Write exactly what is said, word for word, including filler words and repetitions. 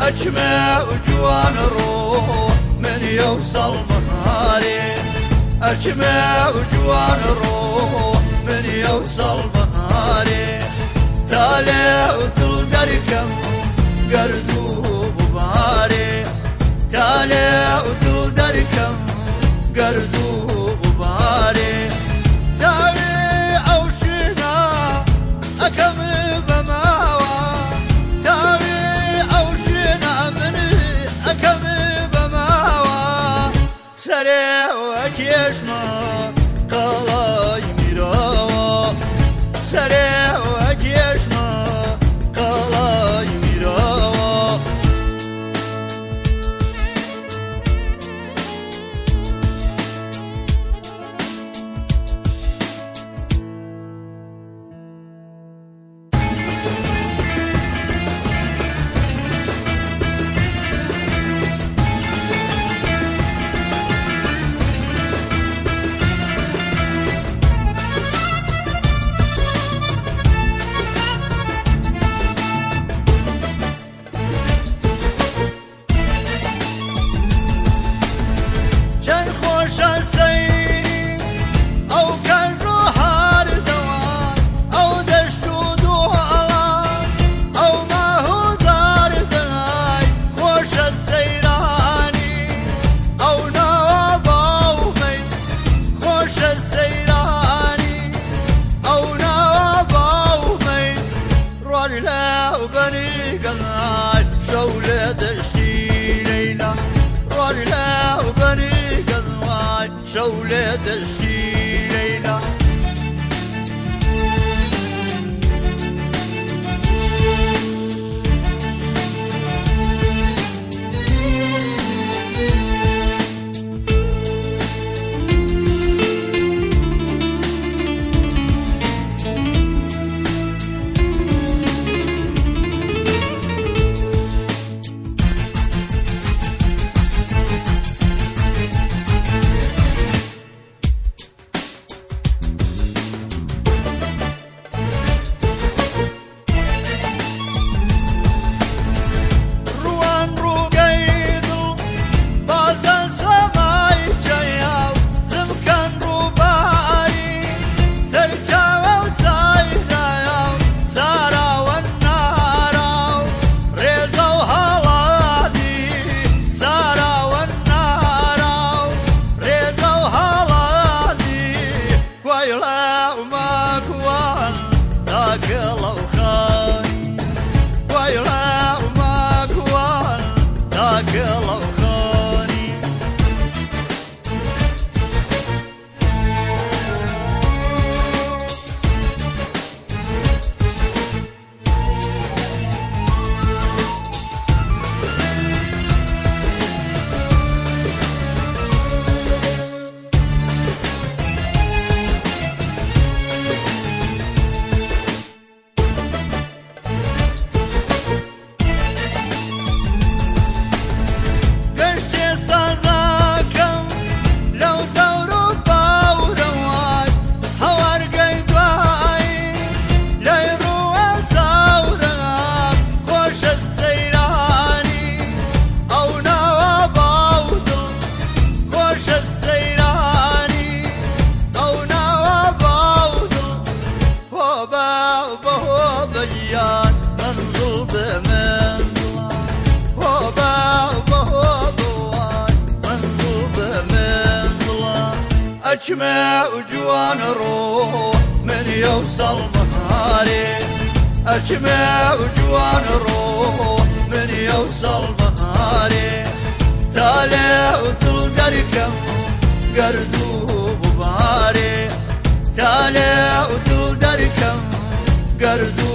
أجمع وجوان روح من يوصل بهاري، أجمع وجوان روح من يوصل بهاري، طالع وطل دركم قردوب بهاري، طالع وطل دركم قردوب بهاري، تاري أو شنا أكم بماوى، تاري أو شنا من أكم بماوى، سريع وكيشما قلاي ميراوى، سريع وكيشما قلاي ميراوى. وبني قضاي شولة الشيلينا، رجلا وبني قضاي شولة الشيلينا. أجمع وجوان روح من يوصل بهاري، أجمع وجوان روح من يوصل بهاري، طالع وطل دركم قردوب بهاري، طالع وطل دركم قردوب